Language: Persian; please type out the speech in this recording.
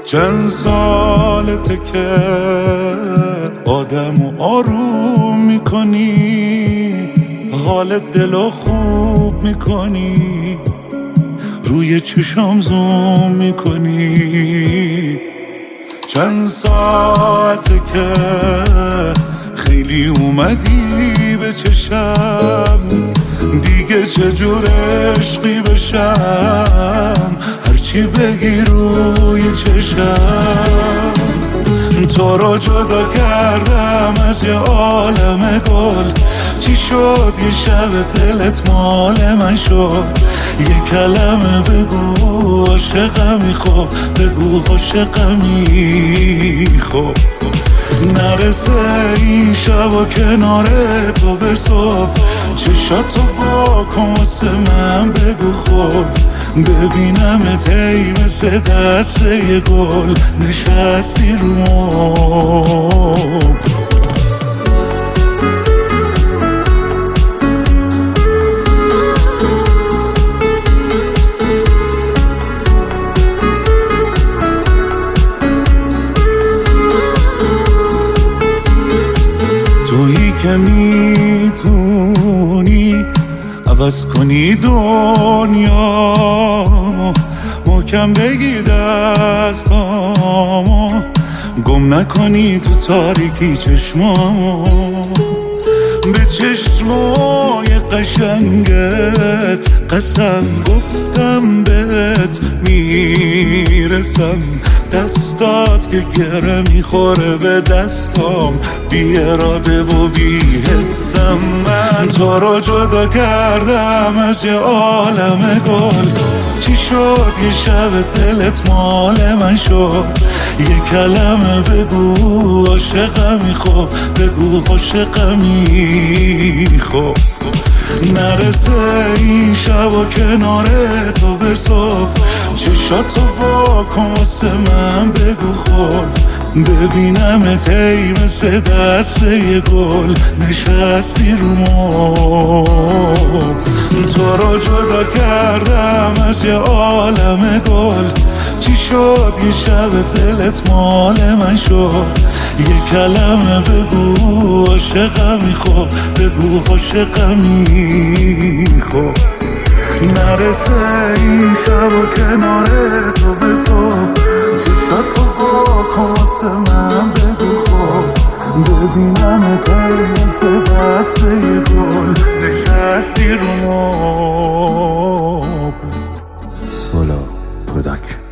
چند سالته که آدمو آروم میکنی، حال دلو خوب میکنی، روی چشام زوم میکنی. چند ساعته که خیلی اومدی به چشم، دیگه چجور عشقی بشم، هرچی بگی روی چشم. تو رو جدا کردم از یه عالم گل، چی شد یه شب دلت مال من شد؟ یه کلمه بگو عاشقمی، خب بگو عاشقمی، خب نرسه این شب و کنار تو به صبح، چشاتو با کن واسه من بگو خب، ببینمت ای مثل دسته یه گل نشستی رو مبل. تویی که میتونی عوض کنی دنیامو، محکم بگی دستامو، گم نکنی تو تاریکی چشمامو. به چشمای قشنگت قسم گفتم بهت میرسم، دستات که گره میخوره به دستام، بی اراده و بی حسم. من تو رو جدا کردم از یه عالم گل، چی شد یه شب دلت مال من شد؟ یه کلمه بگو عاشقمی، خب بگو عاشقمی، خب نرسه این شب و کنار تو به صبح، چشاتو با کن واسه من بگو خب، ببینمت ای مثل دسته یه گل نشستی رو مبل. تو رو جدا کردم از یه عالم گل، چی شد یه شب دلت مال من شد؟ یه کلمه بگو عاشقمی، خب بگو عاشقمی، خب نرسه این شب و کنار تو به صبح، چشاتو با کن واسه من بگو خب، ببینمت ای مثل دسته یه گل نشستی رو مبل. سولا پروداکشن.